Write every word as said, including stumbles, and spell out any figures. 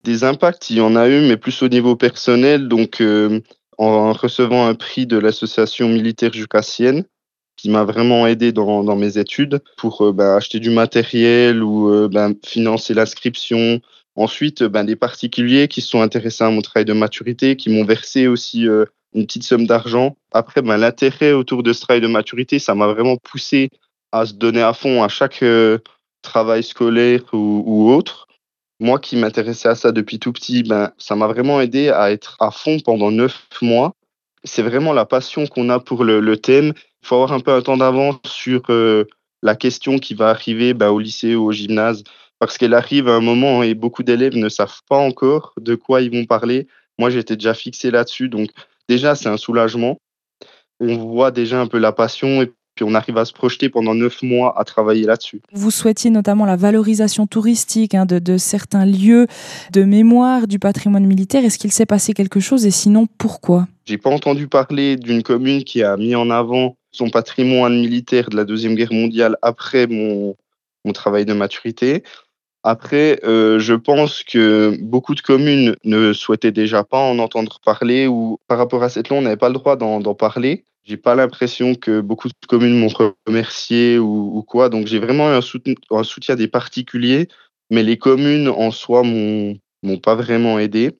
Des impacts, il y en a eu, mais plus au niveau personnel. Donc, heu, en recevant un prix de l'association militaire jurassienne, qui m'a vraiment aidé dans dans mes études pour, heu, bah, acheter du matériel ou, heu, ben, financer l'inscription. Ensuite, heu, ben, des particuliers qui se sont intéressés à mon travail de maturité, qui m'ont versé aussi, heu, une petite somme d'argent. Après, ben, l'intérêt autour de ce travail de maturité, ça m'a vraiment poussé à se donner à fond à chaque, heu, travail scolaire ou ou autre. Moi qui m'intéressais à ça depuis tout petit, ben, ça m'a vraiment aidé à être à fond pendant neuf mois. C'est vraiment la passion qu'on a pour le le thème. Il faut avoir un peu un temps d'avance sur, heu, la question qui va arriver, bah, au lycée ou au gymnase, parce qu'elle arrive à un moment et beaucoup d'élèves ne savent pas encore de quoi ils vont parler. Moi, j'étais déjà fixé là-dessus, donc déjà, c'est un soulagement. On voit déjà un peu la passion et puis on arrive à se projeter pendant neuf mois à travailler là-dessus. Vous souhaitiez notamment la valorisation touristique, hein, de de certains lieux de mémoire du patrimoine militaire. Est-ce qu'il s'est passé quelque chose et sinon pourquoi? J'ai pas entendu parler d'une commune qui a mis en avant son patrimoine militaire de la deuxième guerre mondiale après mon mon travail de maturité. Après, heu, je pense que beaucoup de communes ne souhaitaient déjà pas en entendre parler ou par rapport à cette loi, on n'avait pas le droit d'en d'en parler. J'ai pas l'impression que beaucoup de communes m'ont remercié ou ou quoi, donc j'ai vraiment eu un souten un soutien des particuliers, mais les communes en soi m'ont m'ont pas vraiment aidé.